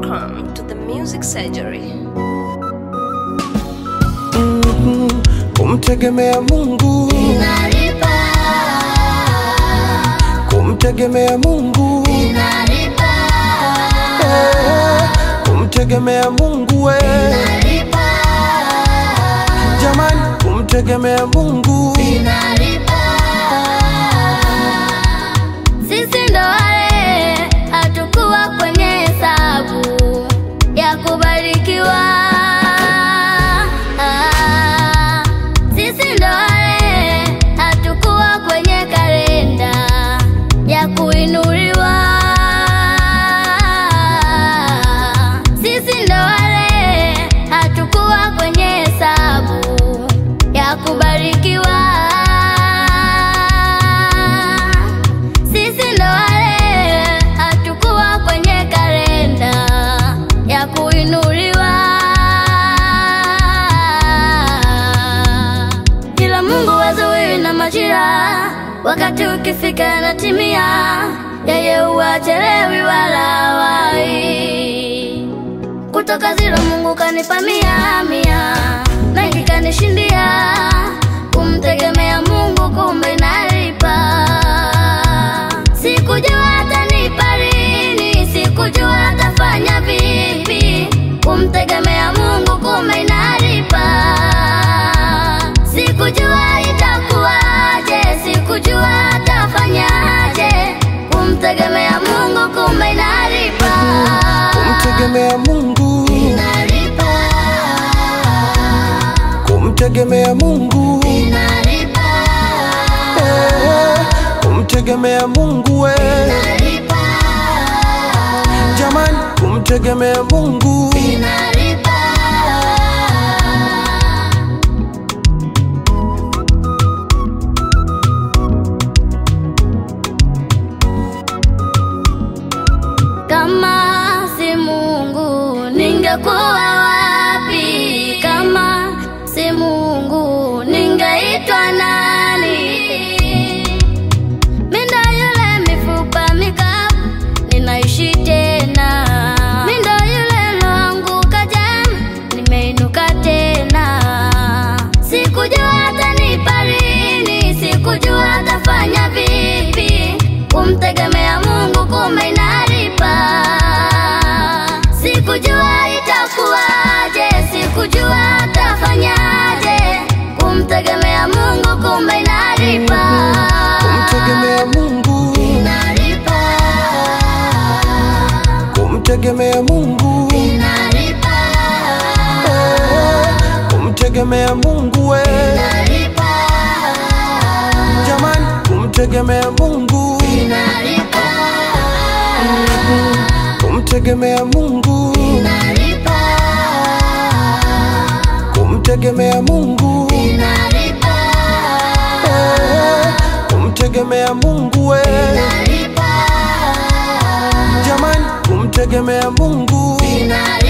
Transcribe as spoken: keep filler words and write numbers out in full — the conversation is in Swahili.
Welcome to the Music Surgery. Mm-hmm. Kumtegemea Mungu inalipa, kumtegemea Mungu inalipa, eh, kumtegemea Mungu we inalipa, jamani, kumtegemea Mungu inalipa. Sisi ndo wale hatukuwa kwenye hesabu ya kubarikiwa. Ah, sisi ndo wale hatukuwa kwenye kalenda ya kuinuliwa. Sisi ndo wale hatukuwa kwenye hesabu ya kubarikiwa. Sisi ndo wale hatukuwa kwenye kalenda ya kuinuliwa. Ila Mungu hazuii na majira, wakati ukifika natimia. Yeye huachelewi wala hawai. Kutoka zero Mungu kanipa mia mia, mengi kanishindia. Kumtegemea Mungu kumbe inalipa. Sikujua atanipa lini, sikujua atafanya vipi. Kumtegemea Mungu kumbe inalipa. Sikujua itakuwaje, sikujua atafanyaje. Kumtegemea Mungu kumbe inalipa. kumtegemea Mungu Inalipa, kumtegemea Mungu inalipa, eh, kumtegemea Mungu we inalipa, jamani, kumtegemea Mungu inalipa. Kama si Mungu ningekuwa wapi? Kama si Mungu ningeitwa nani? Mindo yule mifupa mikavu ninaishi tena. Mindo yule loanguka jana nimeinuka tena. Sikujua atanipa lini, sikujua atafanya vipi. Kumtegemea Mungu kumbe inalipa. Sikujua itakuwaje, sikujua atafanyaje. Kumtegemea Mungu kumbe inalipa. kumtegemea Mungu Inalipa, kumtegemea Mungu inalipa, eh, kumtegemea Mungu we inalipa, jamani, kumtegemea Mungu inalipa, kumtegemea Mungu inalipa, kumtegemea Mungu inalipa, eh, kumtegemea Mungu we inalipa, jamani, kumtegemea Mungu inalipa.